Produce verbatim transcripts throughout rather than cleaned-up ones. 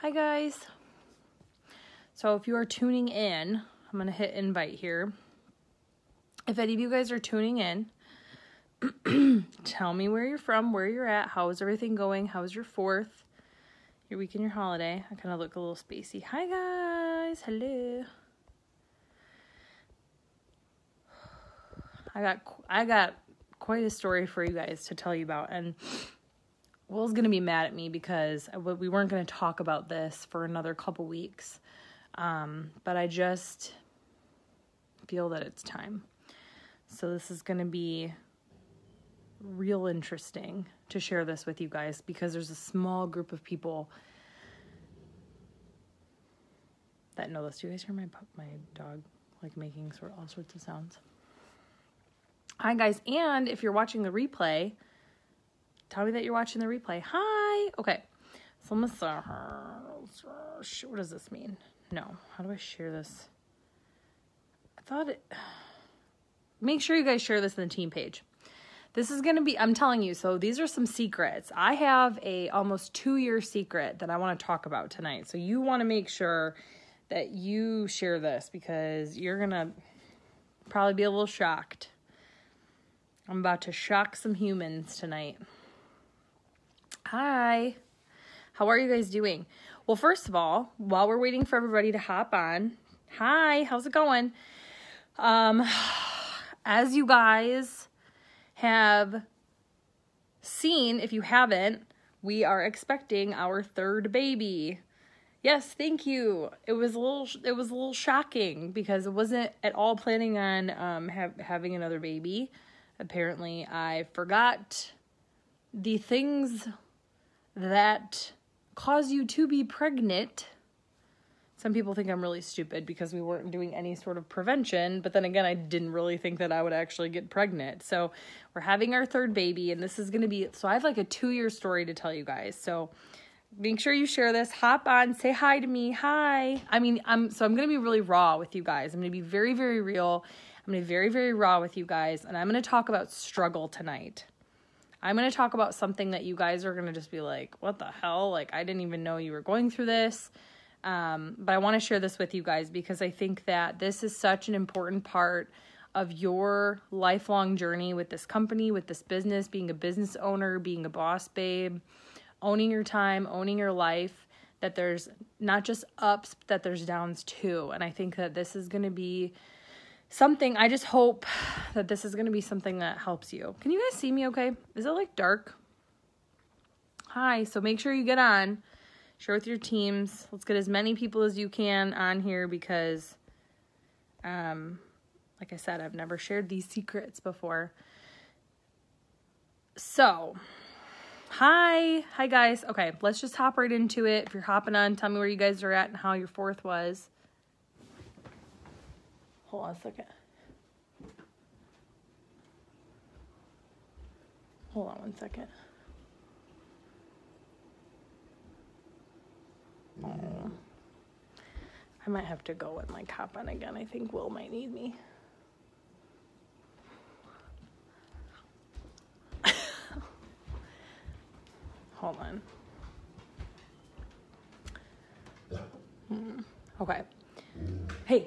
Hi guys. So if you are tuning in, I'm going to hit invite here. If any of you guys are tuning in, tell me where you're from, where you're at, how is everything going, how is your fourth, your week and your holiday. I kind of look a little spacey. Hi guys, hello. I got I got quite a story for you guys to tell you about, and Will's going to be mad at me because we weren't going to talk about this for another couple weeks, um, but I just feel that it's time. So this is going to be real interesting to share this with you guys because there's a small group of people that know this. Do you guys hear my my dog like making sort all sorts of sounds? Hi guys, and if you're watching the replay, tell me that you're watching the replay. Hi. Okay. So I'm gonna say, what does this mean? No. How do I share this? I thought it. Make sure you guys share this in the team page. This is going to be, I'm telling you, so these are some secrets. I have a almost two year secret that I want to talk about tonight. So you want to make sure that you share this because you're going to probably be a little shocked. I'm about to shock some humans tonight. Hi. How are you guys doing? Well, first of all, while we're waiting for everybody to hop on, hi, how's it going? Um, as you guys have seen, if you haven't, we are expecting our third baby. Yes, thank you. It was a little, it was a little shocking because I wasn't at all planning on um, have, having another baby. Apparently, I forgot the things that cause you to be pregnant. Some people think I'm really stupid because we weren't doing any sort of prevention, but then again, I didn't really think that I would actually get pregnant. So we're having our third baby, and this is going to be, so I have like a two-year story to tell you guys. So make sure you share this. Hop on, say hi to me. Hi. I mean, I'm so I'm going to be really raw with you guys. I'm going to be very, very real. I'm going to be very, very raw with you guys, and I'm going to talk about struggle tonight. I'm going to talk about something that you guys are going to just be like, what the hell? Like, I didn't even know you were going through this. Um, but I want to share this with you guys because I think that this is such an important part of your lifelong journey with this company, with this business, being a business owner, being a boss babe, owning your time, owning your life, that there's not just ups, but that there's downs too. And I think that this is going to be something, I just hope that this is going to be something that helps you. Can you guys see me okay? Is it like dark? Hi, so make sure you get on. Share with your teams. Let's get as many people as you can on here because, um, like I said, I've never shared these secrets before. So, hi. Hi, guys. Okay, let's just hop right into it. If you're hopping on, tell me where you guys are at and how your fourth was. Hold on a second. Hold on one second. Oh. I might have to go and like hop on again. I think Will might need me. Hold on. Hmm. Okay. Hey.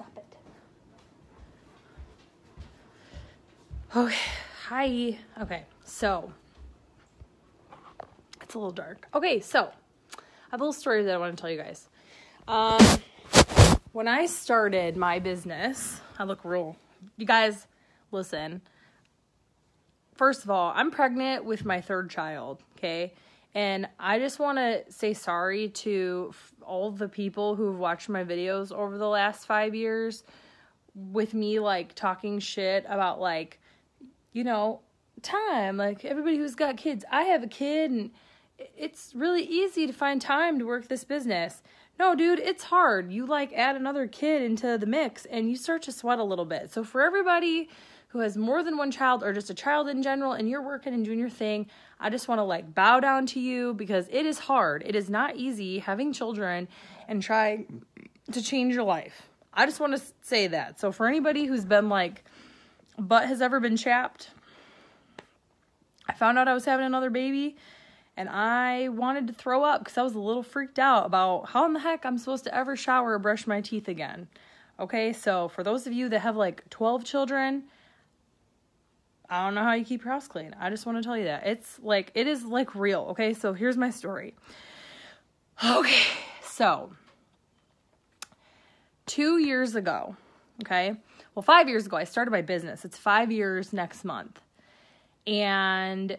Okay, hi. Okay, so it's a little dark. Okay, so I have a little story that I want to tell you guys. Um, when I started my business, I look real. You guys, listen. First of all, I'm pregnant with my third child, okay? And I just want to say sorry to all the people who've watched my videos over the last five years with me, like, talking shit about, like, you know, time, like everybody who's got kids. I have a kid and it's really easy to find time to work this business. No, dude, it's hard. You like add another kid into the mix and you start to sweat a little bit. So for everybody who has more than one child or just a child in general and you're working and doing your thing, I just want to like bow down to you because it is hard. It is not easy having children and trying to change your life. I just want to say that. So for anybody who's been like, butt has ever been chapped, I found out I was having another baby And I wanted to throw up because I was a little freaked out about how in the heck I'm supposed to ever shower or brush my teeth again. Okay, so for those of you that have like twelve children, I don't know how you keep your house clean. I just want to tell you that. It's like, it is like real. Okay, so here's my story. Okay, so two years ago, okay, well, five years ago, I started my business. It's five years next month. And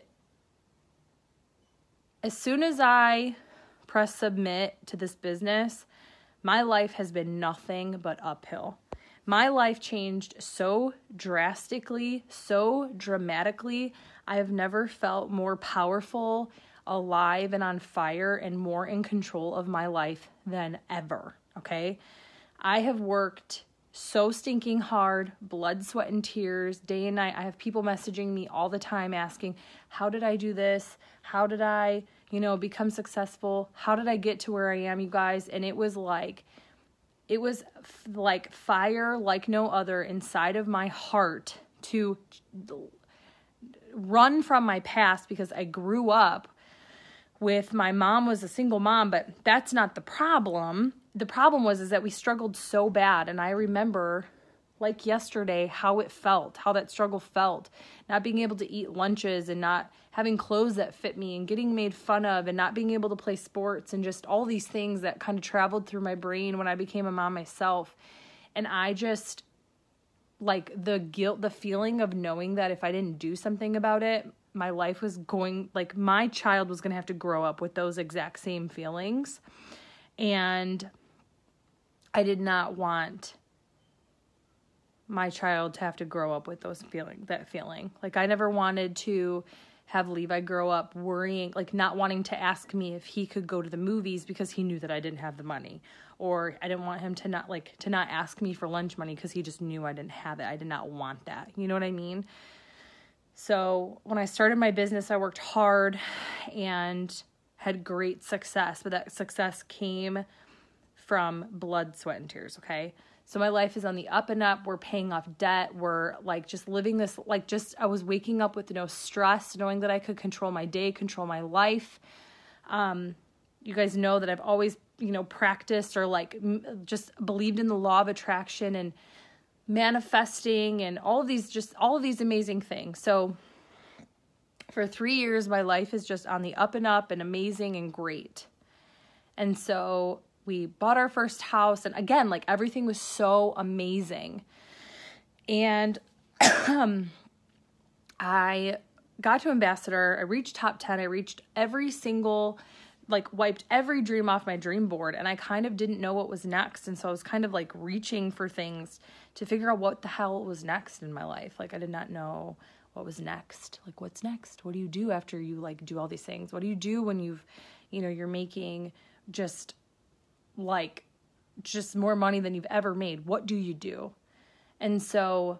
as soon as I press submit to this business, my life has been nothing but uphill. My life changed so drastically, so dramatically. I have never felt more powerful, alive, and on fire, and more in control of my life than ever, okay? I have worked so stinking hard, blood, sweat, and tears, day and night. I have people messaging me all the time asking, how did I do this? How did I, you know, become successful? How did I get to where I am, you guys? And it was like, it was f- like fire like no other inside of my heart to run from my past, because I grew up with, my mom was a single mom, but that's not the problem. The problem was is that we struggled so bad. And I remember like yesterday how it felt, how that struggle felt, not being able to eat lunches and not having clothes that fit me and getting made fun of and not being able to play sports and just all these things that kind of traveled through my brain when I became a mom myself. And I just, like, the guilt, the feeling of knowing that if I didn't do something about it, my life was going, like, my child was going to have to grow up with those exact same feelings. And I did not want my child to have to grow up with those feeling, that feeling. Like, I never wanted to have Levi grow up worrying, like not wanting to ask me if he could go to the movies because he knew that I didn't have the money. Or I didn't want him to not like, to not ask me for lunch money because he just knew I didn't have it. I did not want that. You know what I mean? So when I started my business, I worked hard and had great success, but that success came from blood, sweat, and tears. Okay. So my life is on the up and up. We're paying off debt. We're like just living this, like just, I was waking up with no stress, knowing that I could control my day, control my life. Um, you guys know that I've always, you know, practiced or like m- just believed in the law of attraction and manifesting and all of these, just all of these amazing things. So for three years, my life is just on the up and up and amazing and great. And so we bought our first house, and again, like everything was so amazing. And um, I got to ambassador. I reached top ten. I reached every single, like wiped every dream off my dream board. And I kind of didn't know what was next. And so I was kind of like reaching for things to figure out what the hell was next in my life. Like I did not know what was next. Like what's next? What do you do after you like do all these things? What do you do when you've, you know, you're making just like just more money than you've ever made? What do you do? And so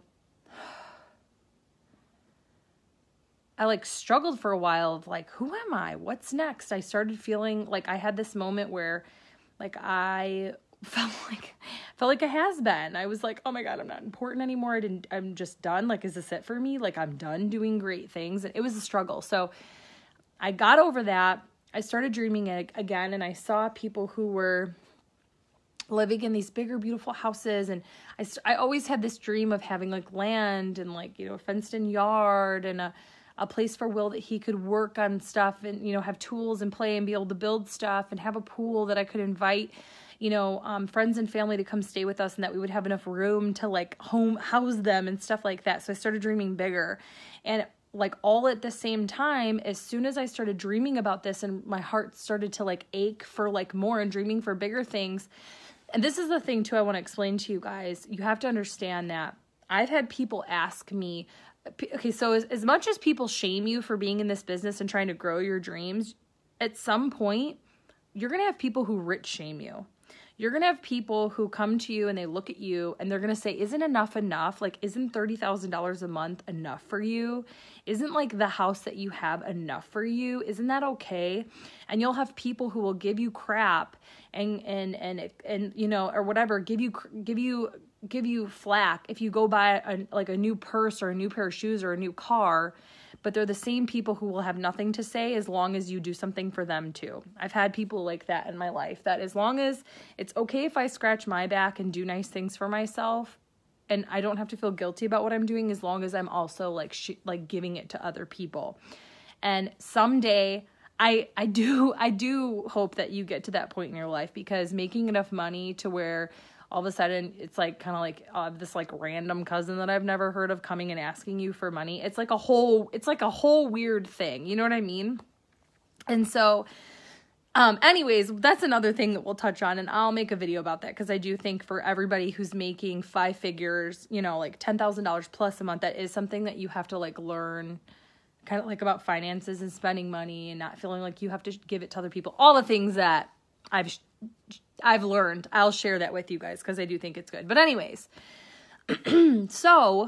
I like struggled for a while of like, who am I? What's next? I started feeling like I had this moment where like I felt like felt like a has-been. I was like, oh my God, I'm not important anymore. I didn't, I'm just done. Like, is this it for me? Like I'm done doing great things. And it was a struggle. So I got over that. I started dreaming again, and I saw people who were living in these bigger, beautiful houses. And I, I always had this dream of having like land and like, you know, a fenced in yard and a, a place for Will that he could work on stuff and, you know, have tools and play and be able to build stuff and have a pool that I could invite, you know, um, friends and family to come stay with us, and that we would have enough room to like home house them and stuff like that. So I started dreaming bigger. And like all at the same time, as soon as I started dreaming about this and my heart started to like ache for like more and dreaming for bigger things. And this is the thing too I want to explain to you guys. You have to understand that I've had people ask me, okay, so as, as much as people shame you for being in this business and trying to grow your dreams, at some point, you're going to have people who rich shame you. You're going to have people who come to you and they look at you and they're going to say, isn't enough enough? Like, isn't thirty thousand dollars a month enough for you? Isn't like the house that you have enough for you? Isn't that okay? And you'll have people who will give you crap and, and, and, and, you know, or whatever, give you, give you, give you flack if you go buy a, like a new purse or a new pair of shoes or a new car, but they're the same people who will have nothing to say as long as you do something for them too. I've had people like that in my life, that as long as it's okay if I scratch my back and do nice things for myself, and I don't have to feel guilty about what I'm doing, as long as I'm also like sh- like giving it to other people. And someday I I do I do hope that you get to that point in your life, because making enough money to where all of a sudden it's like kind of like uh, this like random cousin that I've never heard of coming and asking you for money. It's like a whole it's like a whole weird thing. You know what I mean? And so Um, anyways, that's another thing that we'll touch on, and I'll make a video about that, because I do think for everybody who's making five figures, you know, like ten thousand dollars plus a month, that is something that you have to like learn, kind of like about finances and spending money and not feeling like you have to give it to other people. All the things that I've, I've learned, I'll share that with you guys, because I do think it's good. But anyways, so,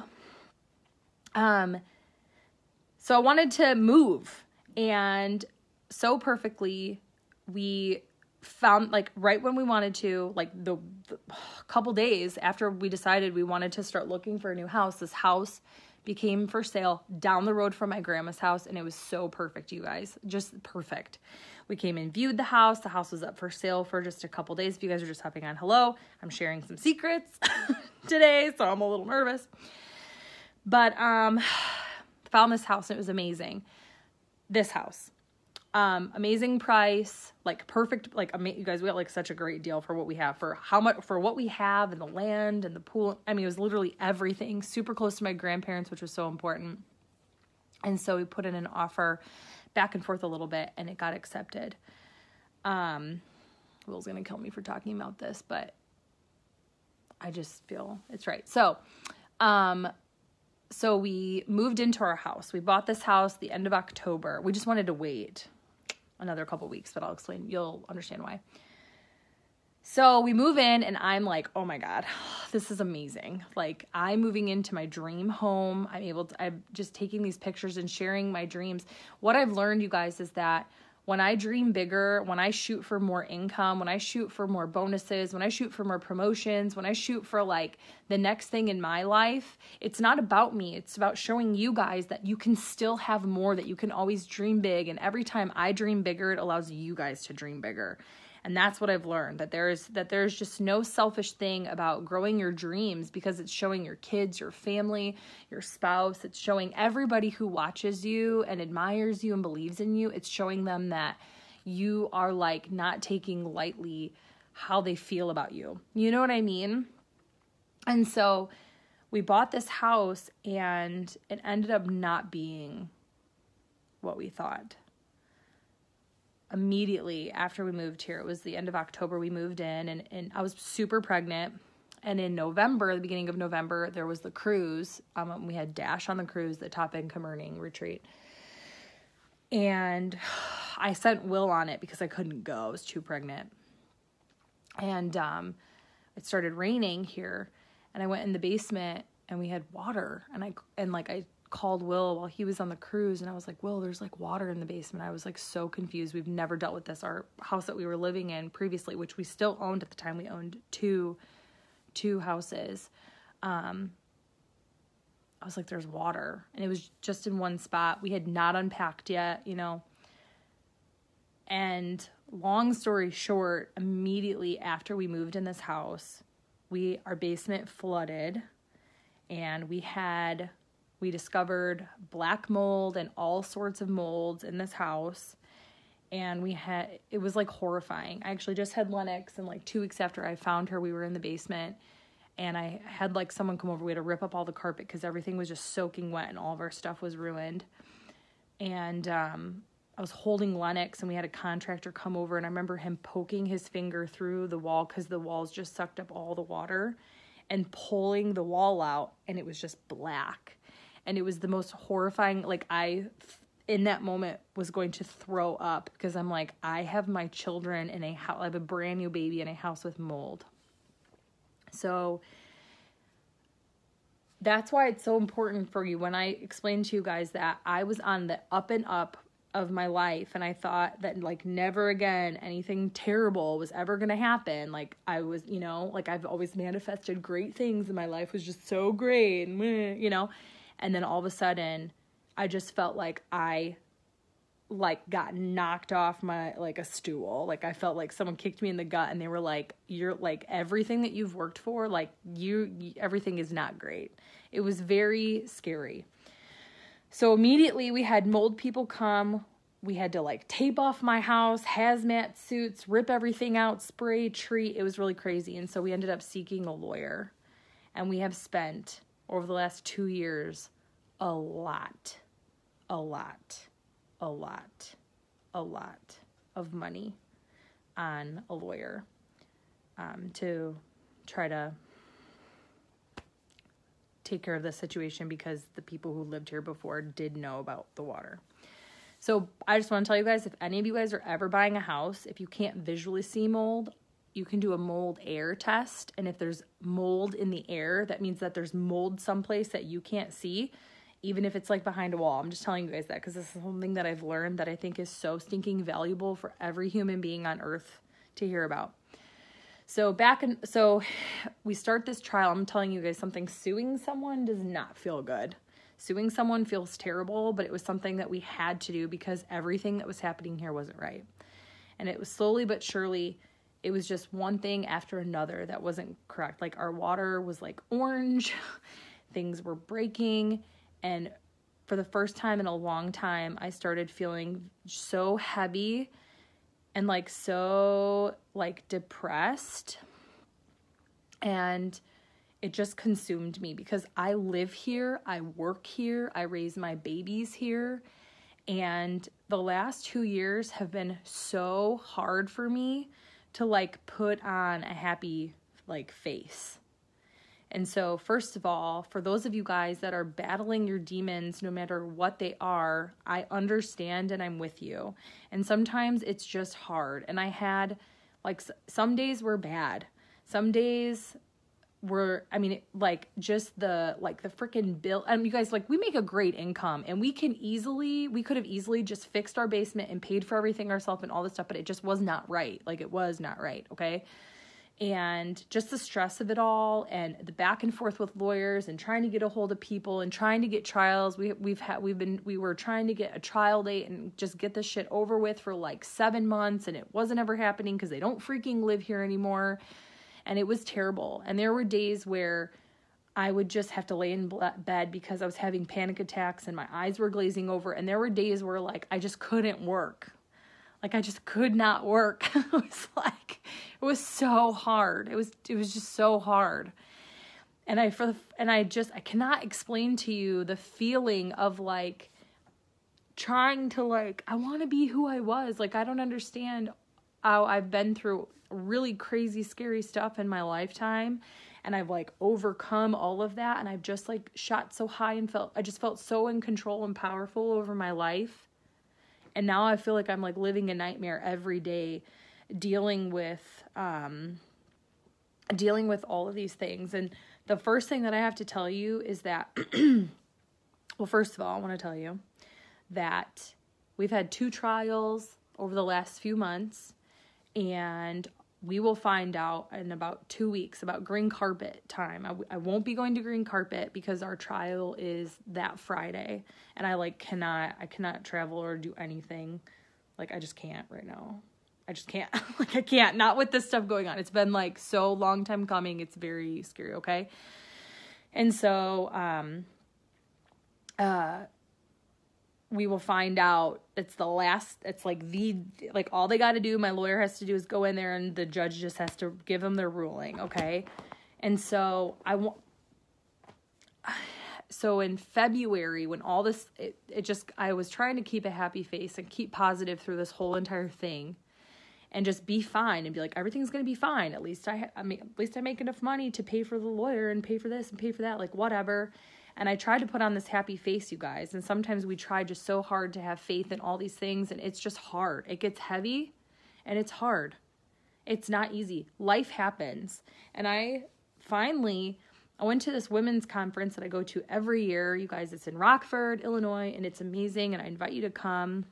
um, so I wanted to move, and so perfectly, we found, like, right when we wanted to, like the, the couple days after we decided we wanted to start looking for a new house, this house became for sale down the road from my grandma's house. And it was so perfect, you guys, just perfect. We came and viewed the house. The house was up for sale for just a couple days. If you guys are just hopping on, hello, I'm sharing some secrets today, so I'm a little nervous. But um, found this house, and it was amazing. This house. Um, amazing price, like perfect, like, ama- you guys, we got like such a great deal for what we have, for how much, for what we have, and the land and the pool. I mean, it was literally everything, super close to my grandparents, which was so important. And so we put in an offer back and forth a little bit, and it got accepted. Um, Will's going to kill me for talking about this, but I just feel it's right. So, um, so we moved into our house. We bought this house the end of October. We just wanted to wait another couple weeks, but I'll explain. You'll understand why. So we move in, and I'm like, oh my God, this is amazing. Like, I'm moving into my dream home. I'm able to, I'm just taking these pictures and sharing my dreams. What I've learned, you guys, is that when I dream bigger, when I shoot for more income, when I shoot for more bonuses, when I shoot for more promotions, when I shoot for like the next thing in my life, it's not about me. It's about showing you guys that you can still have more, that you can always dream big. And every time I dream bigger, it allows you guys to dream bigger. And that's what I've learned, that there's that there's just no selfish thing about growing your dreams, because it's showing your kids, your family, your spouse. It's showing everybody who watches you and admires you and believes in you. It's showing them that you are like not taking lightly how they feel about you. You know what I mean? And so we bought this house, and it ended up not being what we thought. Immediately after we moved here, it was the end of October, we moved in, and, and I was super pregnant. And in November, the beginning of November, there was the cruise. Um, we had Dash on the cruise, the Top End Commerning retreat. And I sent Will on it because I couldn't go. I was too pregnant. And um, it started raining here, and I went in the basement, and we had water. And I and like I called Will while he was on the cruise, and I was like, Will, there's like water in the basement. I was like so confused. We've never dealt with this. Our house that we were living in previously, which we still owned at the time, we owned two two houses. Um, I was like, there's water, and it was just in one spot. We had not unpacked yet, you know. And long story short, immediately after we moved in this house, we our basement flooded, and we had we discovered black mold and all sorts of molds in this house. And we had, it was like horrifying. I actually just had Lennox, and like two weeks after I found her, we were in the basement, and I had like someone come over. We had to rip up all the carpet because everything was just soaking wet, and all of our stuff was ruined. And um, I was holding Lennox, and we had a contractor come over, and I remember him poking his finger through the wall because the walls just sucked up all the water, and pulling the wall out, and it was just black. And it was the most horrifying, like I, in that moment, was going to throw up, because I'm like, I have my children in a house, I have a brand new baby in a house with mold. So that's why it's so important for you. When I explained to you guys that I was on the up and up of my life, and I thought that like never again anything terrible was ever going to happen. Like I was, you know, like I've always manifested great things, and my life was just so great, and you know. And then all of a sudden, I just felt like I like got knocked off my, like a stool. Like I felt like someone kicked me in the gut and they were like, you're like, everything that you've worked for, like you, everything is not great. It was very scary. So immediately we had mold people come. We had to like tape off my house, hazmat suits, rip everything out, spray, treat. It was really crazy. And so we ended up seeking a lawyer, and we have spent over the last two years, a lot, a lot, a lot, a lot of money on a lawyer um, to try to take care of the situation, because the people who lived here before did know about the water. So I just want to tell you guys, if any of you guys are ever buying a house, if you can't visually see mold, you can do a mold air test. And if there's mold in the air, that means that there's mold someplace that you can't see, even if it's like behind a wall. I'm just telling you guys that because this is something that I've learned that I think is so stinking valuable for every human being on earth to hear about. So back in, so we start this trial. I'm telling you guys something. Suing someone does not feel good. Suing someone feels terrible, but it was something that we had to do because everything that was happening here wasn't right. And it was slowly but surely, it was just one thing after another that wasn't correct. Like our water was like orange, things were breaking. And for the first time in a long time, I started feeling so heavy and like so like depressed, and it just consumed me because I live here, I work here, I raise my babies here, and the last two years have been so hard for me to like put on a happy like face. And so first of all, for those of you guys that are battling your demons, no matter what they are, I understand and I'm with you. And sometimes it's just hard. And I had like some days were bad. Some days were, I mean, like just the, like the freaking bill. And you guys, like we make a great income and we can easily, we could have easily just fixed our basement and paid for everything ourselves and all this stuff, but it just was not right. Like it was not right. Okay. And just the stress of it all and the back and forth with lawyers and trying to get a hold of people and trying to get trials. We, we've had, we've been, we were trying to get a trial date and just get this shit over with for like seven months. And it wasn't ever happening because they don't freaking live here anymore. And it was terrible. And there were days where I would just have to lay in bed because I was having panic attacks and my eyes were glazing over. And there were days where like, I just couldn't work. Like I just could not work. It was like, it was so hard. It was, it was just so hard. And I, for the, and I just, I cannot explain to you the feeling of like trying to like, I want to be who I was. Like, I don't understand how I've been through really crazy, scary stuff in my lifetime. And I've like overcome all of that. And I've just like shot so high and felt, I just felt so in control and powerful over my life. And now I feel like I'm like living a nightmare every day, dealing with, um, dealing with all of these things. And the first thing that I have to tell you is that, well, first of all, I want to tell you that we've had two trials over the last few months, and we will find out in about two weeks about green carpet time. I, I won't be going to green carpet because our trial is that Friday, and I like cannot, I cannot travel or do anything. Like I just can't right now. I just can't, like I can't, not with this stuff going on. It's been like so long time coming. It's very scary. Okay. And so, um, uh, we will find out it's the last, it's like the, like all they got to do, my lawyer has to do is go in there and the judge just has to give them their ruling. Okay. And so I want, so in February when all this, it, it just, I was trying to keep a happy face and keep positive through this whole entire thing and just be fine and be like, everything's going to be fine. At least I, I mean, at least I make enough money to pay for the lawyer and pay for this and pay for that, like whatever. And I tried to put on this happy face, you guys. And sometimes we try just so hard to have faith in all these things. And it's just hard. It gets heavy and it's hard. It's not easy. Life happens. And I finally, I went to this women's conference that I go to every year. You guys, it's in Rockford, Illinois. And it's amazing. And I invite you to come.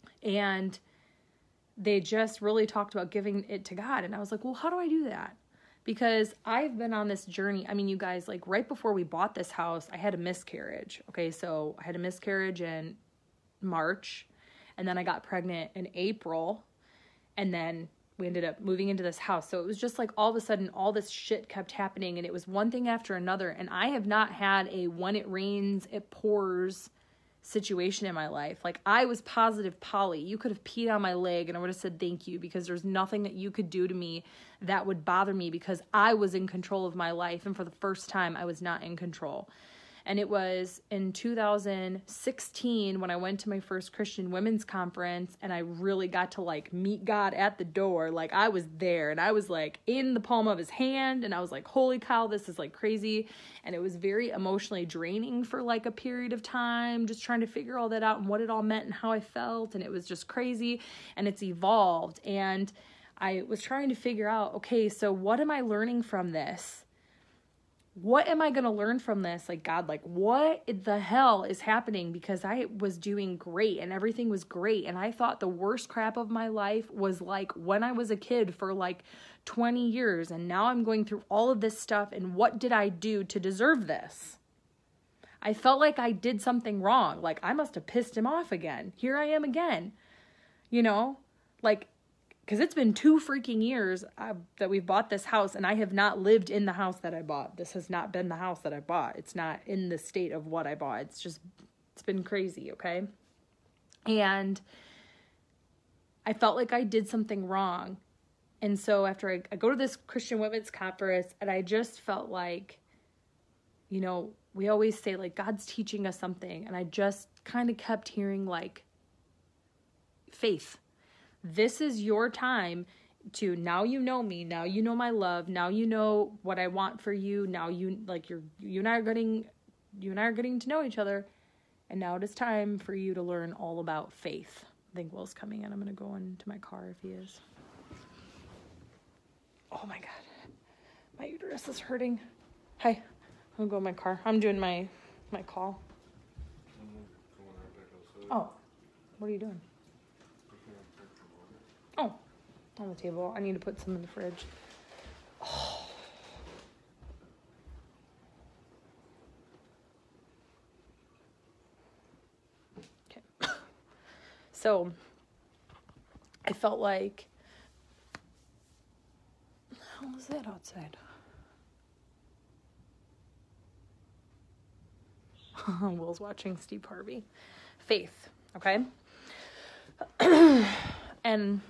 And they just really talked about giving it to God. And I was like, well, how do I do that? because I've been on this journey. I mean, you guys, like right before we bought this house, I had a miscarriage. Okay, so I had a miscarriage in March, and then I got pregnant in April, and then we ended up moving into this house. So it was just like all of a sudden, all this shit kept happening, and it was one thing after another. And I have not had a when it rains, it pours situation in my life. Like, I was positive Polly. You could have peed on my leg and I would have said thank you, because there's nothing that you could do to me that would bother me, because I was in control of my life. And for the first time, I was not in control. And it was in two thousand sixteen when I went to my first Christian women's conference, and I really got to like meet God at the door. Like, I was there, and I was like in the palm of his hand, and I was like, holy cow, this is like crazy. And it was very emotionally draining for like a period of time, just trying to figure all that out and what it all meant and how I felt. And it was just crazy, and it's evolved. And I was trying to figure out, okay, so what am I learning from this? What am I going to learn from this? Like, God, like, what the hell is happening? Because I was doing great and everything was great. And I thought the worst crap of my life was like when I was a kid for like twenty years. And now I'm going through all of this stuff. And what did I do to deserve this? I felt like I did something wrong. Like, I must have pissed him off again. Here I am again. You know, like, because it's been two freaking years uh, that we've bought this house, and I have not lived in the house that I bought. This has not been the house that I bought. It's not in the state of what I bought. It's just, it's been crazy, okay? And I felt like I did something wrong. And so after I, I go to this Christian women's conference, and I just felt like, you know, we always say, like, God's teaching us something. And I just kind of kept hearing, like, faith. This is your time to, now you know me, now you know my love, now you know what I want for you, now you, like, you're, you and I are getting, you and I are getting to know each other, and now it is time for you to learn all about faith. I think Will's coming in. I'm going to go into my car if he is. Oh my God. My uterus is hurting. Hi. I'm going to go in my car. I'm doing my, my call. Oh, what are you doing? Oh, on the table. I need to put some in the fridge. Oh. Okay. So, I felt like, how was that outside? Will's watching Steve Harvey. Faith, okay? And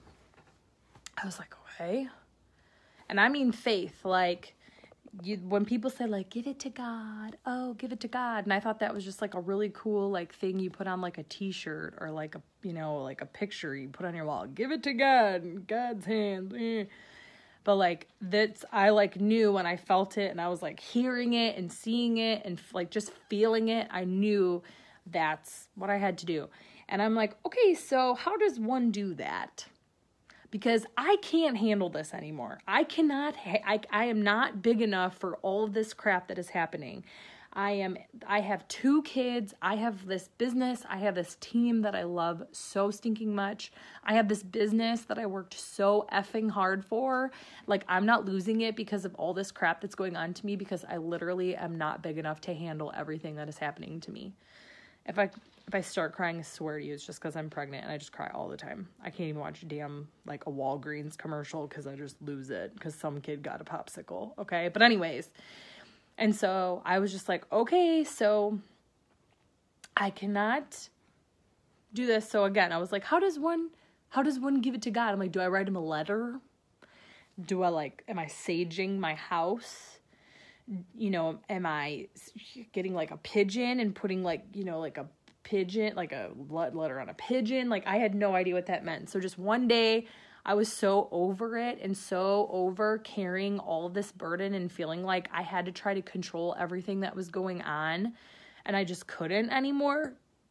I was like, okay. And I mean faith, like, you, when people say, like, give it to God, oh, give it to God. And I thought that was just, like, a really cool, like, thing you put on, like, a t-shirt or, like, a, you know, like, a picture you put on your wall. Give it to God, in God's hands. Eh. But, like, that's, I, like, knew when I felt it, and I was, like, hearing it and seeing it and, like, just feeling it. I knew that's what I had to do. And I'm like, okay, so how does one do that? Because I can't handle this anymore. I cannot, ha- I, I am not big enough for all of this crap that is happening. I am, I have two kids. I have this business. I have this team that I love so stinking much. I have this business that I worked so effing hard for. Like, I'm not losing it because of all this crap that's going on to me, because I literally am not big enough to handle everything that is happening to me. If I if I start crying, I swear to you, it's just because I'm pregnant and I just cry all the time. I can't even watch a damn, like, a Walgreens commercial because I just lose it because some kid got a popsicle, okay? But anyways, and so I was just like, okay, so I cannot do this. So again, I was like, how does one, how does one give it to God? I'm like, do I write him a letter? Do I, like, am I saging my house? You know, am I getting, like, a pigeon and putting, like, you know, like a pigeon, like a letter on a pigeon? Like, I had no idea what that meant. So just one day I was so over it and so over carrying all of this burden and feeling like I had to try to control everything that was going on, and I just couldn't anymore.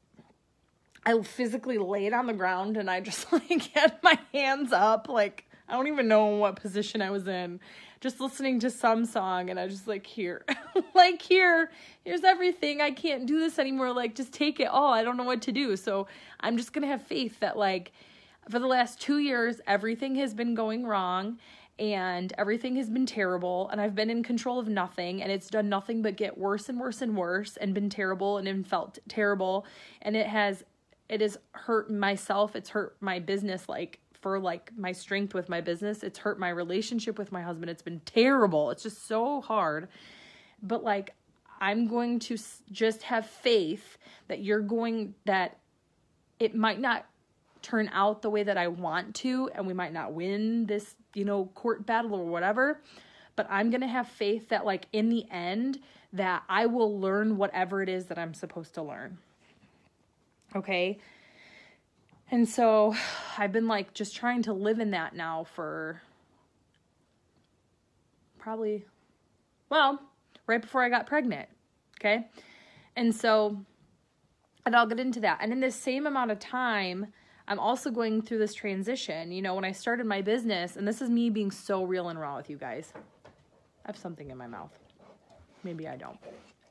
I physically laid on the ground and I just, like, had my hands up, like, I don't even know what position I was in, just listening to some song, and I was just like, here, like, here, here's everything. I can't do this anymore. Like, just take it all. I don't know what to do. So I'm just going to have faith that, like, for the last two years, everything has been going wrong, and everything has been terrible, and I've been in control of nothing, and it's done nothing but get worse and worse and worse, and been terrible, and it felt terrible, and it has, it has hurt myself, it's hurt my business, like, for, like, my strength with my business, it's hurt my relationship with my husband, it's been terrible, it's just so hard, but, like, I'm going to just have faith that you're going, that it might not turn out the way that I want to, and we might not win this, you know, court battle or whatever, but I'm going to have faith that, like, in the end, that I will learn whatever it is that I'm supposed to learn. Okay? And so I've been, like, just trying to live in that now for probably, well, right before I got pregnant. Okay? And so, and I'll get into that. And in the same amount of time, I'm also going through this transition. You know, when I started my business, and this is me being so real and raw with you guys. I have something in my mouth. Maybe I don't.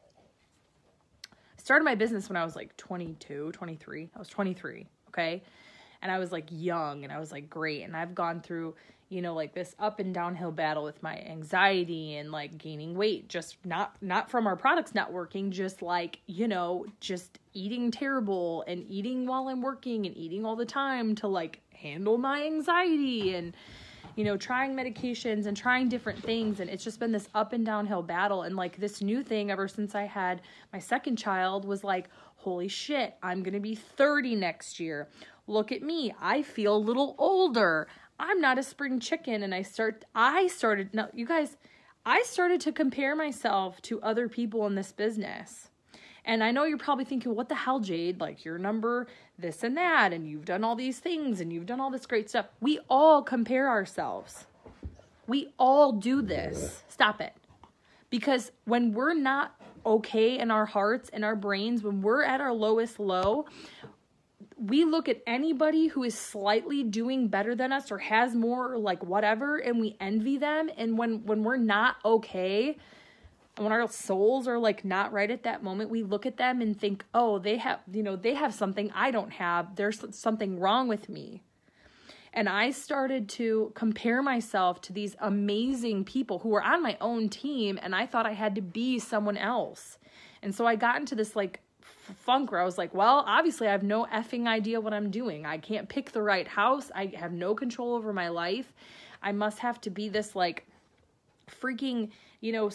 I started my business when I was like twenty-two, twenty-three. I was twenty-three, okay? And I was like young, and I was like great. And I've gone through, you know, like this up and downhill battle with my anxiety and like gaining weight, just not, not from our products not working, just like, you know, just eating terrible and eating while I'm working and eating all the time to like handle my anxiety and, you know, trying medications and trying different things. And it's just been this up and downhill battle. And like this new thing ever since I had my second child was like, holy shit, I'm going to be thirty next year. Look at me. I feel a little older. I'm not a spring chicken. And I start, I started, no, you guys, I started to compare myself to other people in this business. And I know you're probably thinking, what the hell, Jade? Like, your number, this and that, and you've done all these things, and you've done all this great stuff. We all compare ourselves. We all do this. Stop it. Because when we're not okay in our hearts and our brains, when we're at our lowest low, we look at anybody who is slightly doing better than us or has more, or like whatever, and we envy them. And when, when we're not okay, when our souls are like not right at that moment, we look at them and think, oh, they have, you know, they have something I don't have. There's something wrong with me. And I started to compare myself to these amazing people who were on my own team, and I thought I had to be someone else. And so I got into this like funk where I was like, well, obviously I have no effing idea what I'm doing. I can't pick the right house. I have no control over my life. I must have to be this like freaking, you know,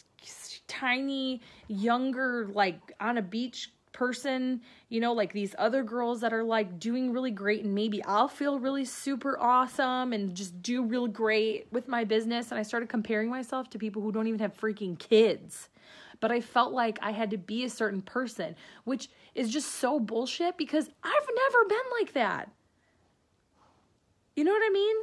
tiny, younger, like on a beach person, you know, like these other girls that are like doing really great, and maybe I'll feel really super awesome and just do real great with my business. And I started comparing myself to people who don't even have freaking kids. But I felt like I had to be a certain person, which is just so bullshit because I've never been like that. You know what I mean?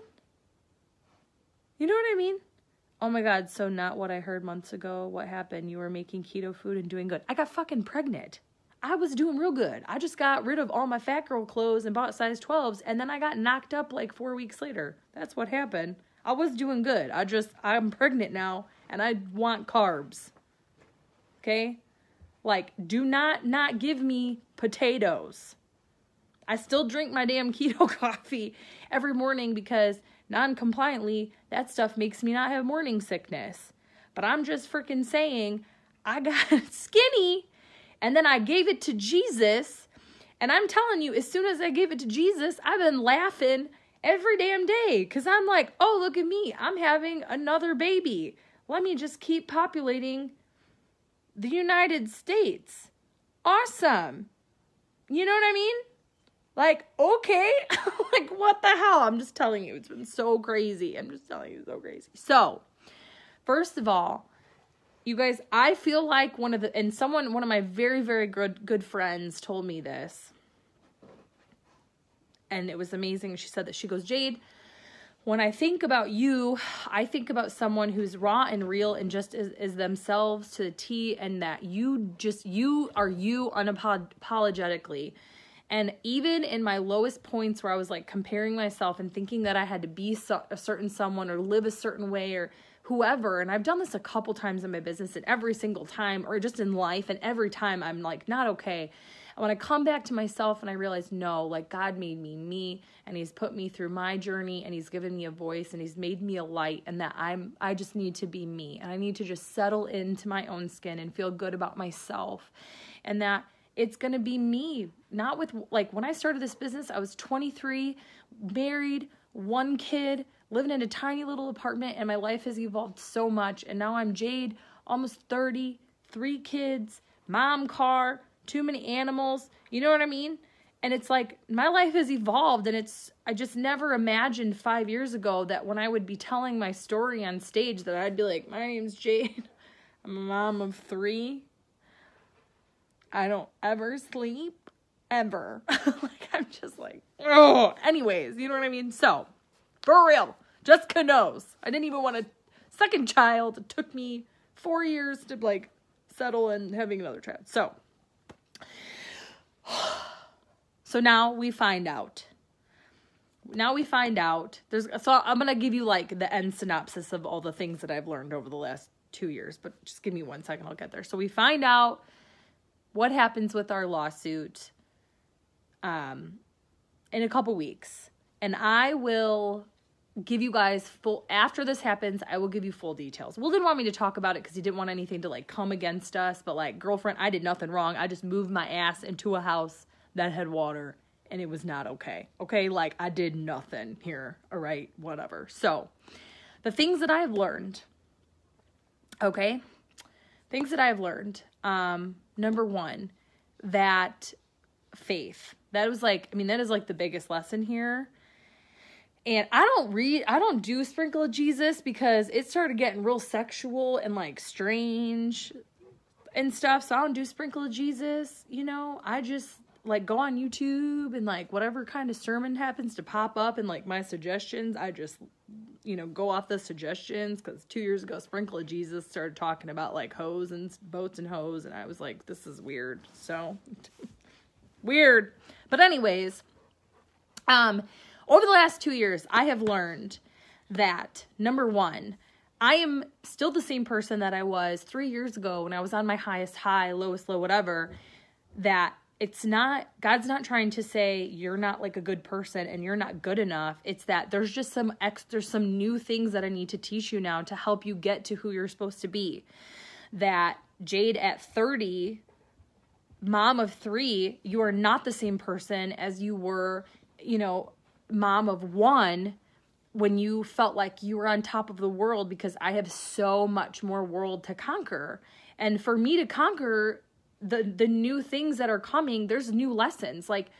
You know what I mean? Oh my God, so not what I heard months ago. What happened? You were making keto food and doing good. I got fucking pregnant. I was doing real good. I just got rid of all my fat girl clothes and bought size twelves, and then I got knocked up like four weeks later. That's what happened. I was doing good. I just, I'm pregnant now, and I want carbs. Okay? Like, do not not give me potatoes. I still drink my damn keto coffee every morning because non-compliantly, that stuff makes me not have morning sickness. But I'm just freaking saying, I got skinny, and then I gave it to Jesus, and I'm telling you, as soon as I gave it to Jesus, I've been laughing every damn day, because I'm like, oh, look at me, I'm having another baby. Let me just keep populating the United States. Awesome. You know what I mean? Like, okay, like, what the hell? I'm just telling you, it's been so crazy. I'm just telling you, so crazy. So, first of all, you guys, I feel like one of the, and someone, one of my very, very good, good friends told me this, and it was amazing. She said that, she goes, Jade, when I think about you, I think about someone who's raw and real and just is, is themselves to the T, and that you just, you are you unapologetically. And even in my lowest points where I was like comparing myself and thinking that I had to be so, a certain someone or live a certain way or whoever, and I've done this a couple times in my business, and every single time, or just in life, and every time I'm like, not okay. when I come back to myself and I realize, no, like God made me me, and he's put me through my journey, and he's given me a voice, and he's made me a light, and that I'm, I just need to be me, and I need to just settle into my own skin and feel good about myself, and that it's going to be me, not with, like, when I started this business, I was twenty-three, married, one kid, living in a tiny little apartment, and my life has evolved so much, and now I'm Jade, almost thirty, three kids, mom, car, too many animals, you know what I mean? And it's like, my life has evolved, and it's, I just never imagined five years ago that when I would be telling my story on stage that I'd be like, my name's Jade, I'm a mom of three, I don't ever sleep, ever. Like, I'm just like, oh, anyways, you know what I mean? So, for real, Jessica knows. I didn't even want a second child. It took me four years to, like, settle in having another child. So, so now we find out. Now we find out. There's so I'm going to give you, like, the end synopsis of all the things that I've learned over the last two years. But just give me one second. I'll get there. So we find out what happens with our lawsuit um, in a couple weeks. And I will give you guys full, after this happens, I will give you full details. Will didn't want me to talk about it because he didn't want anything to, like, come against us. But, like, girlfriend, I did nothing wrong. I just moved my ass into a house that had water, and it was not okay. Okay? Like, I did nothing here. All right? Whatever. So, the things that I have learned, okay? Things that I have learned. Um, number one, that faith. That was, like, I mean, that is, like, the biggest lesson here. And I don't read, I don't do Sprinkle of Jesus because it started getting real sexual and, like, strange and stuff. So I don't do Sprinkle of Jesus, you know. I just, like, go on YouTube and, like, whatever kind of sermon happens to pop up and, like, my suggestions, I just, you know, go off the suggestions. Because two years ago, Sprinkle of Jesus started talking about, like, hoes and boats and hoes. And I was like, this is weird. So, weird. But anyways, um... over the last two years, I have learned that, number one, I am still the same person that I was three years ago when I was on my highest high, lowest low, whatever, that it's not, God's not trying to say you're not, like, a good person and you're not good enough. It's that there's just some ex, there's some new things that I need to teach you now to help you get to who you're supposed to be. That Jade at thirty, mom of three, you are not the same person as you were, you know, mom of one when you felt like you were on top of the world, because I have so much more world to conquer. And for me to conquer the the new things that are coming, there's new lessons. Like,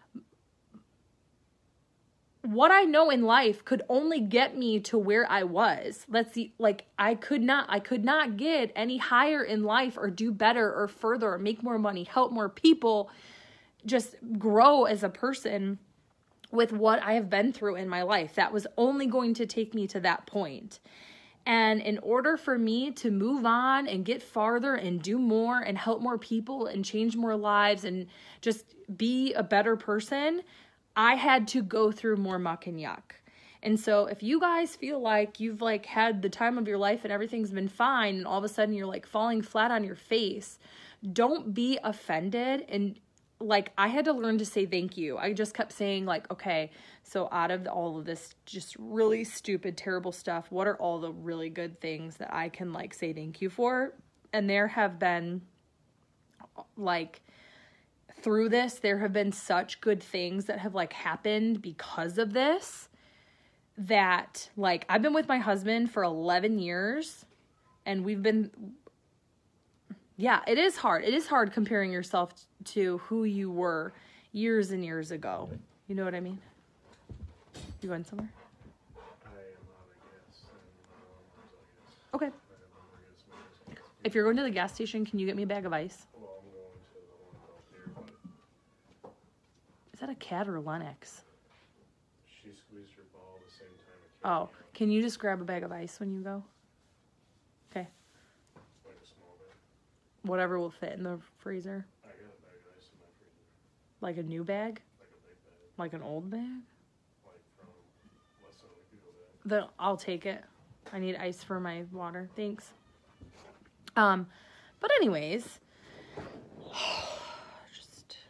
what I know in life could only get me to where I was. Let's see, like, I could not, I could not get any higher in life or do better or further or make more money, help more people, just grow as a person with what I have been through in my life. That was only going to take me to that point. And in order for me to move on and get farther and do more and help more people and change more lives and just be a better person, I had to go through more muck and yuck. And so if you guys feel like you've, like, had the time of your life and everything's been fine, and all of a sudden you're, like, falling flat on your face, don't be offended. And, like, I had to learn to say thank you. I just kept saying, like, okay, so out of all of this just really stupid, terrible stuff, what are all the really good things that I can, like, say thank you for? And there have been, like, through this, there have been such good things that have, like, happened because of this, that, like, I've been with my husband for eleven years, and we've been, yeah, it is hard. It is hard comparing yourself to who you were years and years ago. You know what I mean? You going somewhere? I am out of gas. Okay. If you're going to the gas station, can you get me a bag of ice? Well, I'm going to the one out there, but Is that a cat or a Lennox? she squeezed her ball the same time a cat. Oh, can you just grab a bag of ice when you go? Okay. Like a small bag. Whatever will fit in the freezer. I got a bag of ice in my freezer. Like a new bag? Like a big bag. Like an old bag? Like from less than a week ago bag. Then I'll take it. I need ice for my water. Thanks. Um, but anyways, just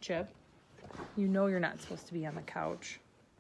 Chip, you know you're not supposed to be on the couch.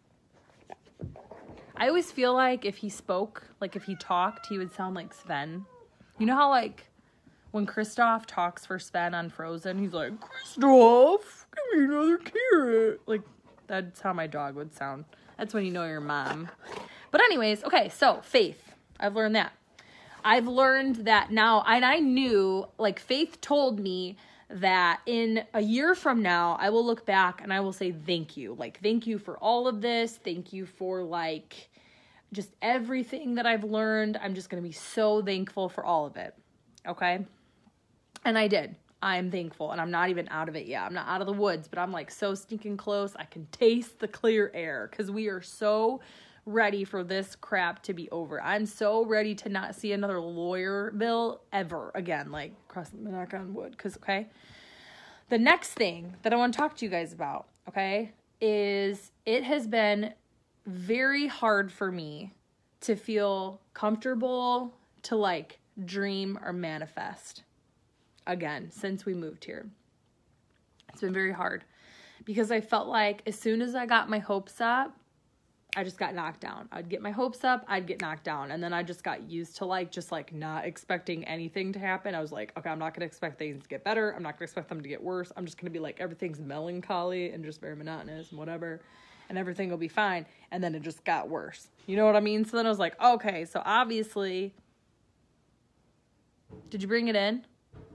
I always feel like if he spoke, like if he talked, he would sound like Sven. You know how like when Kristoff talks for Sven on Frozen, he's like, Kristoff, give me another carrot. Like, that's how my dog would sound. That's when you know your mom. But anyways, okay, so faith. I've learned that. I've learned that now, and I knew, like, Faith told me that in a year from now, I will look back and I will say thank you. Like, thank you for all of this. Thank you for, like, just everything that I've learned. I'm just going to be so thankful for all of it. Okay? And I did. I'm thankful, and I'm not even out of it yet. I'm not out of the woods, but I'm, like, so stinking close. I can taste the clear air because we are so ready for this crap to be over. I'm so ready to not see another lawyer bill ever again, like, crossing the knock on wood, because, okay? The next thing that I want to talk to you guys about, okay, is it has been very hard for me to feel comfortable to, like, dream or manifest again since we moved here. It's been very hard because I felt like as soon as I got my hopes up, I just got knocked down. I'd get my hopes up, I'd get knocked down. And then I just got used to like, just like not expecting anything to happen. I was like, okay, I'm not going to expect things to get better. I'm not going to expect them to get worse. I'm just going to be like, everything's melancholy and just very monotonous and whatever. And everything will be fine. And then it just got worse. You know what I mean? So then I was like, okay, so obviously, did you bring it in?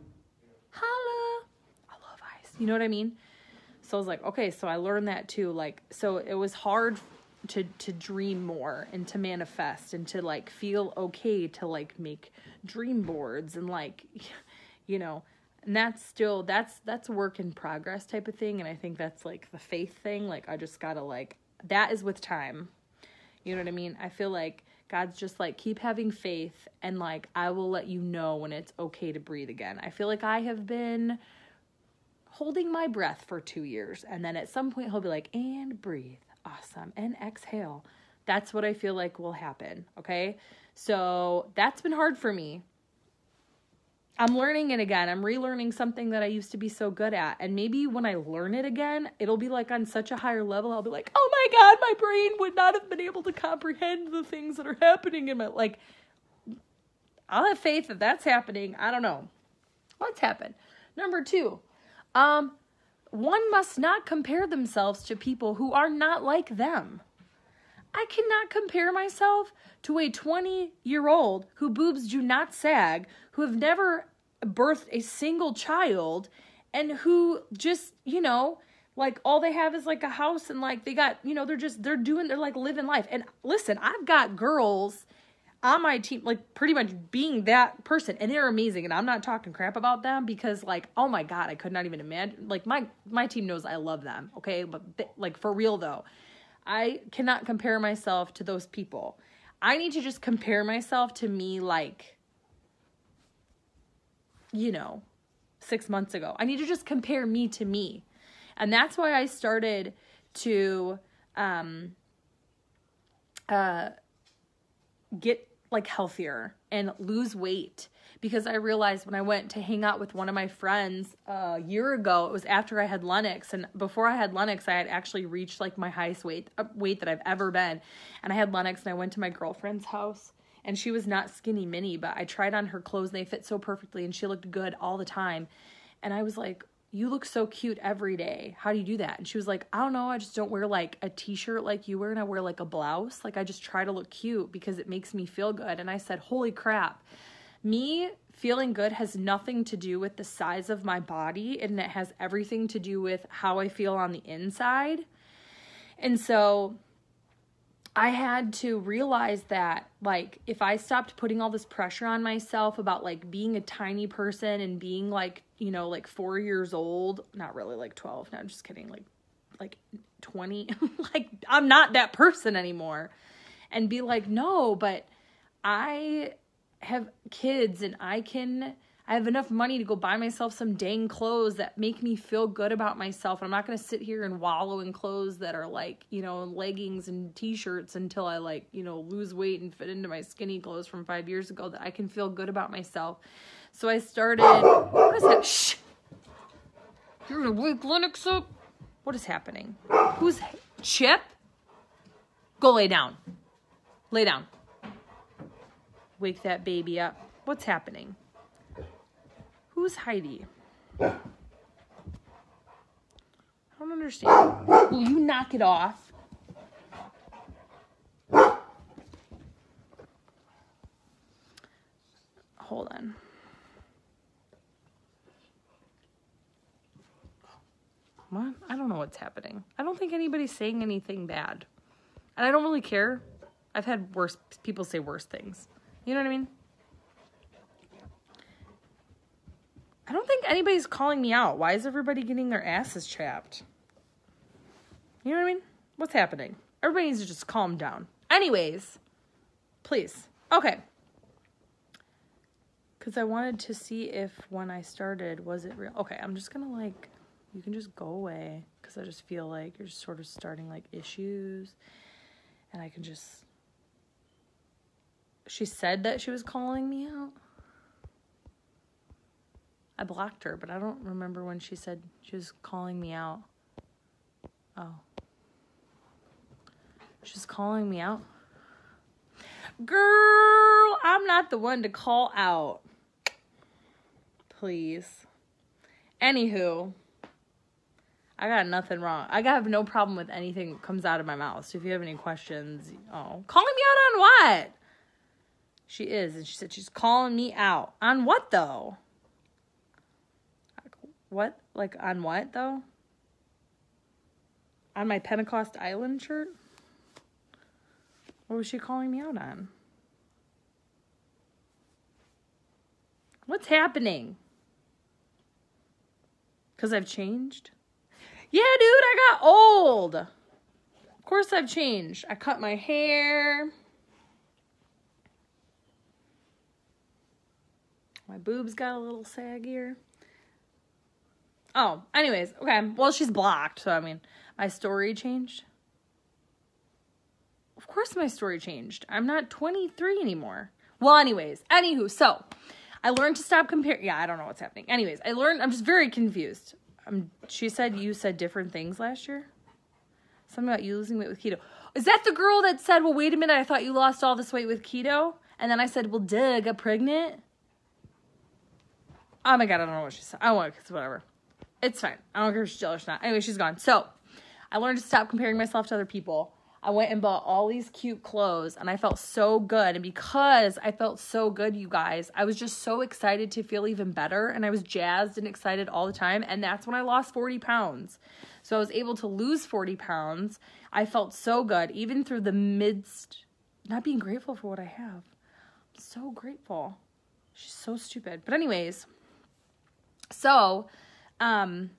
Holla. I love ice. You know what I mean? So I was like, okay, so I learned that too. Like, so it was hard to to dream more and to manifest and to like feel okay to like make dream boards and like, you know, and that's still, that's, that's work in progress type of thing. And I think that's like the faith thing. Like, I just gotta like, that is with time. You know what I mean? I feel like God's just like, keep having faith and like, I will let you know when it's okay to breathe again. I feel like I have been holding my breath for two years. And then at some point he'll be like, and breathe. Awesome. And exhale. That's what I feel like will happen. Okay. So that's been hard for me. I'm learning it again. I'm relearning something that I used to be so good at. And maybe when I learn it again, it'll be like on such a higher level. I'll be like, oh my God, my brain would not have been able to comprehend the things that are happening in my, like, I'll have faith that that's happening. I don't know. What's happened? Number two, um, one must not compare themselves to people who are not like them. I cannot compare myself to a twenty-year-old who boobs do not sag, who have never birthed a single child, and who just, you know, like all they have is like a house and like they got, you know, they're just, they're doing, they're like living life. And listen, I've got girls on my team, like pretty much being that person, and they're amazing. And I'm not talking crap about them because like, oh my God, I could not even imagine, like my, my team knows I love them. Okay. But th- like for real though, I cannot compare myself to those people. I need to just compare myself to me like, you know, six months ago. I need to just compare me to me. And that's why I started to um, uh, get like healthier and lose weight, because I realized when I went to hang out with one of my friends a year ago, it was after I had Lennox, and before I had Lennox, I had actually reached like my highest weight uh, weight that I've ever been. And I had Lennox, and I went to my girlfriend's house, and she was not skinny mini, but I tried on her clothes, and they fit so perfectly, and she looked good all the time. And I was like, you look so cute every day. How do you do that? And she was like, I don't know. I just don't wear like a t-shirt like you wear, and I wear like a blouse. Like I just try to look cute because it makes me feel good. And I said, holy crap. Me feeling good has nothing to do with the size of my body, and it has everything to do with how I feel on the inside. And so I had to realize that, like, if I stopped putting all this pressure on myself about, like, being a tiny person and being, like, you know, like, four years old, not really, like, twelve, no, I'm just kidding, like, like, twenty, like, I'm not that person anymore, and be like, no, but I have kids, and I can, I have enough money to go buy myself some dang clothes that make me feel good about myself. I'm not going to sit here and wallow in clothes that are like, you know, leggings and t-shirts until I like, you know, lose weight and fit into my skinny clothes from five years ago, that I can feel good about myself. So I started, what is that? Shh. You're going to wake Lennox up? What is happening? Who's Chip? Go lay down. Lay down. Wake that baby up. What's happening? Who's Heidi? I don't understand. Will you knock it off? Hold on. What? I don't know what's happening. I don't think anybody's saying anything bad. And I don't really care. I've had worse people say worse things. You know what I mean? I don't think anybody's calling me out. Why is everybody getting their asses chapped? You know what I mean? What's happening? Everybody needs to just calm down. Anyways, please. Okay. Because I wanted to see if when I started, was it real? Okay, I'm just going to like, you can just go away. Because I just feel like you're just sort of starting like issues. And I can just... She said that she was calling me out. I blocked her, but I don't remember when she said she was calling me out. Oh. She's calling me out. Girl, I'm not the one to call out. Please. Anywho, I got nothing wrong. I have no problem with anything that comes out of my mouth. So if you have any questions, oh, calling me out on what? She is, and she said she's calling me out. On what, though? What? Like, on what, though? On my Pentecost Island shirt? What was she calling me out on? What's happening? Because I've changed? Yeah, dude, I got old. Of course I've changed. I cut my hair. My boobs got a little saggier. Oh, anyways, okay. Well, she's blocked, so I mean, my story changed. Of course my story changed. I'm not twenty-three anymore. Well, anyways, anywho, so I learned to stop comparing. Yeah, I don't know what's happening. Anyways, I learned, I'm just very confused. Um, she said you said different things last year. Something about you losing weight with keto. Is that the girl that said, well, wait a minute, I thought you lost all this weight with keto? And then I said, well, duh, I got pregnant? Oh my God, I don't know what she said. I don't want to, whatever. It's fine. I don't care if she's jealous or not. Anyway, she's gone. So, I learned to stop comparing myself to other people. I went and bought all these cute clothes, and I felt so good. And because I felt so good, you guys, I was just so excited to feel even better. And I was jazzed and excited all the time. And that's when I lost forty pounds. So, I was able to lose forty pounds. I felt so good, even through the midst, not being grateful for what I have. I'm so grateful. She's so stupid. But anyways, so... Um,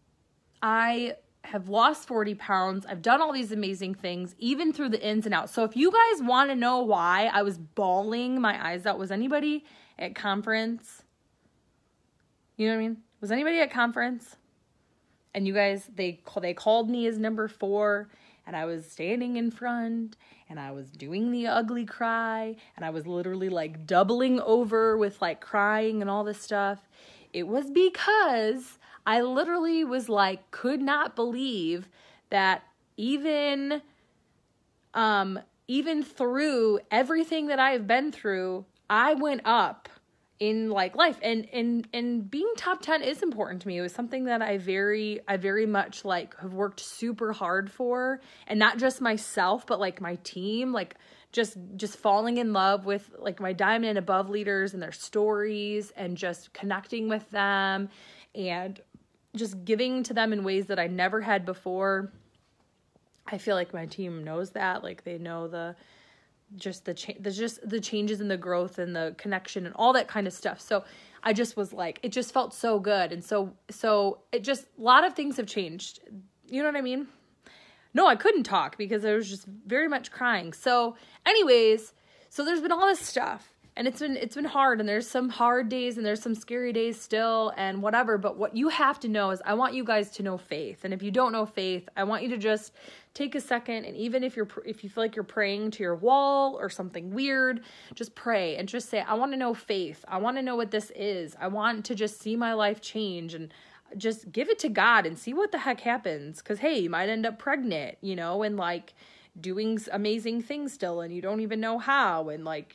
I have lost forty pounds. I've done all these amazing things, even through the ins and outs. So if you guys want to know why I was bawling my eyes out, was anybody at conference? You know what I mean? Was anybody at conference? And you guys, they, they called me as number four, and I was standing in front, and I was doing the ugly cry, and I was literally like doubling over with like crying and all this stuff. It was because I literally was like, could not believe that even, um, even through everything that I have been through, I went up in like life, and, and, and being top ten is important to me. It was something that I very, I very much like have worked super hard for, and not just myself, but like my team, like just, just falling in love with like my diamond and above leaders and their stories, and just connecting with them and just giving to them in ways that I never had before. I feel like my team knows that, like they know the, just the, cha- the just the changes in the growth and the connection and all that kind of stuff. So I just was like, it just felt so good. And so, so it just, a lot of things have changed. You know what I mean? No, I couldn't talk because I was just very much crying. So anyways, so there's been all this stuff, and it's been, it's been hard, and there's some hard days and there's some scary days still and whatever. But what you have to know is I want you guys to know faith. And if you don't know faith, I want you to just take a second. And even if you're, if you feel like you're praying to your wall or something weird, just pray and just say, I want to know faith. I want to know what this is. I want to just see my life change. And just give it to God and see what the heck happens. Cause hey, you might end up pregnant, you know, and like doing amazing things still, and you don't even know how. And like,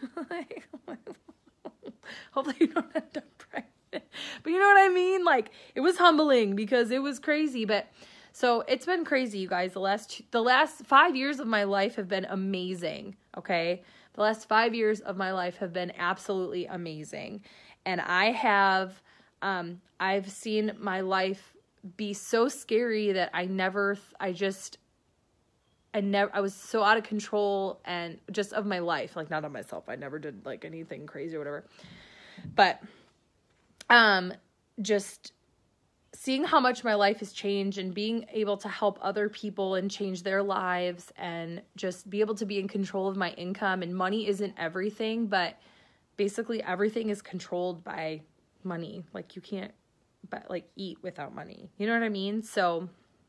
hopefully you don't end up pregnant, but you know what I mean? Like, it was humbling because it was crazy. But so it's been crazy, you guys. The last, the last five years of my life have been amazing. Okay. The last five years of my life have been absolutely amazing. And I have, um, I've seen my life be so scary that I never, I just, I never, I was so out of control and just of my life, like not of myself. I never did like anything crazy or whatever, but, um, just seeing how much my life has changed and being able to help other people and change their lives and just be able to be in control of my income. And money isn't everything, but basically everything is controlled by money. Like you can't, but like eat without money. You know what I mean? So,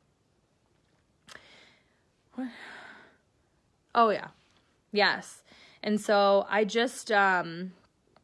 what? Oh yeah. Yes. And so I just, um,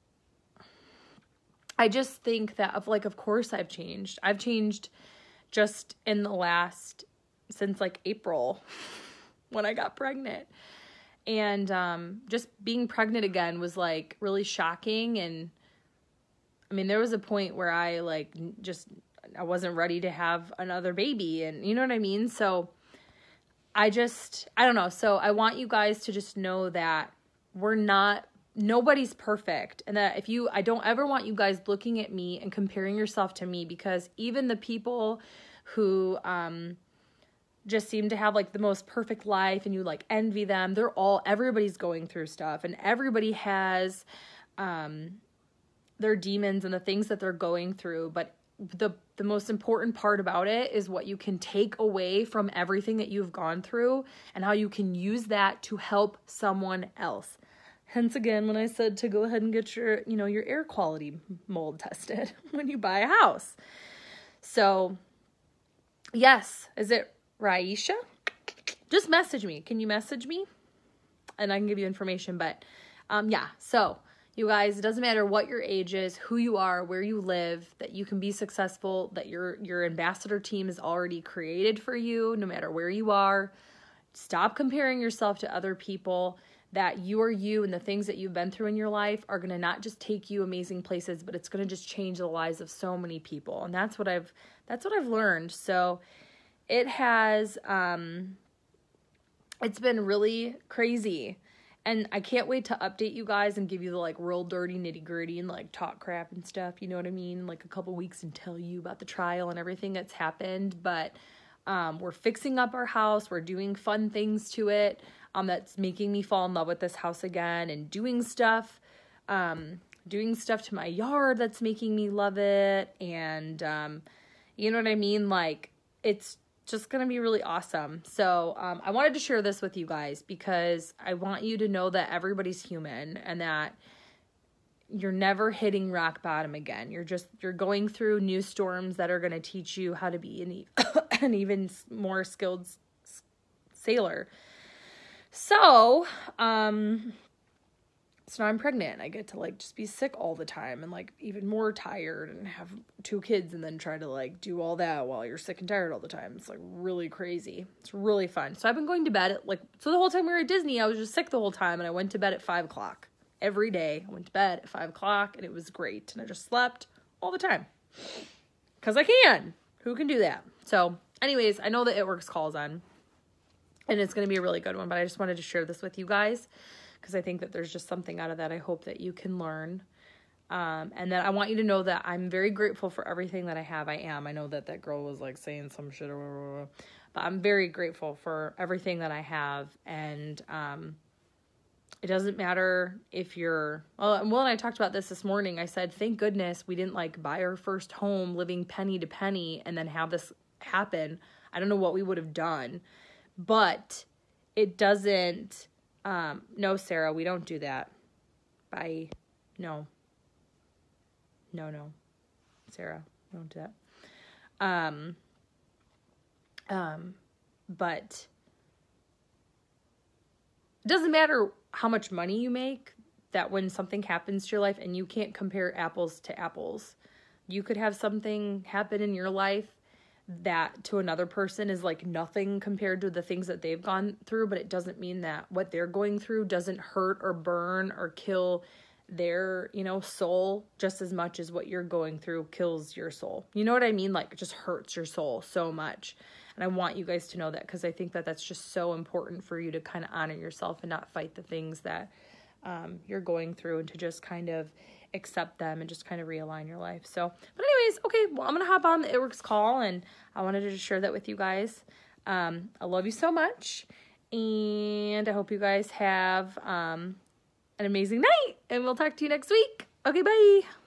I just think that of like, of course I've changed. I've changed just in the last, since like April when I got pregnant. And, um, just being pregnant again was like really shocking. And I mean, there was a point where I like just, I wasn't ready to have another baby, and you know what I mean? So I just, I don't know. So I want you guys to just know that we're not, nobody's perfect. And that if you, I don't ever want you guys looking at me and comparing yourself to me, because even the people who, um, just seem to have like the most perfect life and you like envy them, they're all, everybody's going through stuff, and everybody has, um, their demons and the things that they're going through. But the the most important part about it is what you can take away from everything that you've gone through and how you can use that to help someone else. Hence again, when I said to go ahead and get your, you know, your air quality mold tested when you buy a house. So yes, is it Raisha? Just message me. Can you message me? And I can give you information. But um, yeah, so you guys, it doesn't matter what your age is, who you are, where you live, that you can be successful, that your your ambassador team is already created for you, no matter where you are. Stop comparing yourself to other people, that you are you, and the things that you've been through in your life are going to not just take you amazing places, but it's going to just change the lives of so many people. And that's what I've, that's what I've learned. So it has, um, it's been really crazy. And I can't wait to update you guys and give you the like real dirty nitty gritty and like talk crap and stuff. You know what I mean? Like a couple weeks and tell you about the trial and everything that's happened. But um, we're fixing up our house. We're doing fun things to it. Um, that's making me fall in love with this house again, and doing stuff, um, doing stuff to my yard that's making me love it. And um, you know what I mean? Like, it's just going to be really awesome. So um, I wanted to share this with you guys because I want you to know that everybody's human and that you're never hitting rock bottom again. You're just, you're going through new storms that are going to teach you how to be an, e- an even more skilled s- sailor. So, um, so now I'm pregnant. I get to like just be sick all the time and like even more tired and have two kids and then try to like do all that while you're sick and tired all the time. It's like really crazy. It's really fun. So I've been going to bed at like, so the whole time we were at Disney, I was just sick the whole time, and I went to bed at five o'clock every day. I went to bed at five o'clock and it was great. And I just slept all the time because I can. Who can do that? So anyways, I know that It Works calls on, and it's going to be a really good one, but I just wanted to share this with you guys, because I think that there's just something out of that I hope that you can learn. Um, and then I want you to know that I'm very grateful for everything that I have. I am. I know that that girl was like saying some shit, or blah, blah, blah, but I'm very grateful for everything that I have. And um, it doesn't matter if you're, well, Will and I talked about this this morning. I said, thank goodness we didn't like buy our first home living penny to penny and then have this happen. I don't know what we would have done, but it doesn't. Um, no, Sarah, we don't do that. Bye. No. No, no. Sarah, we don't do that. Um, um, but it doesn't matter how much money you make, that when something happens to your life and you can't compare apples to apples, you could have something happen in your life that to another person is like nothing compared to the things that they've gone through, but it doesn't mean that what they're going through doesn't hurt or burn or kill their, you know, soul just as much as what you're going through kills your soul. You know what I mean? Like, it just hurts your soul so much. And I want you guys to know that, because I think that that's just so important for you to kind of honor yourself and not fight the things that um, you're going through, and to just kind of accept them and just kind of realign your life. So, but anyways, okay, well, I'm going to hop on the It Works call, and I wanted to just share that with you guys. Um, I love you so much, and I hope you guys have um, an amazing night, and we'll talk to you next week. Okay, bye.